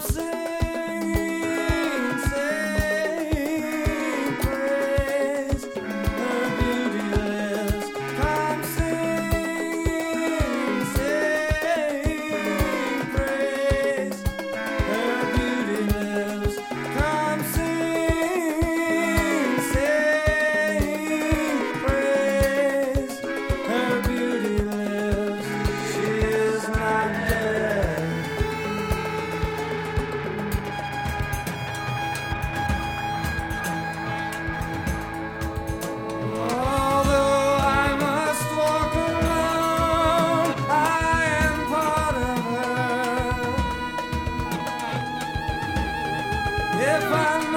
sing, sing praise. Her beauty lives. Come sing, sing praise. Her beauty lives. Come sing, sing praise. Her beauty lives. She is not dead. Although I must walk alone, I am part of her. If I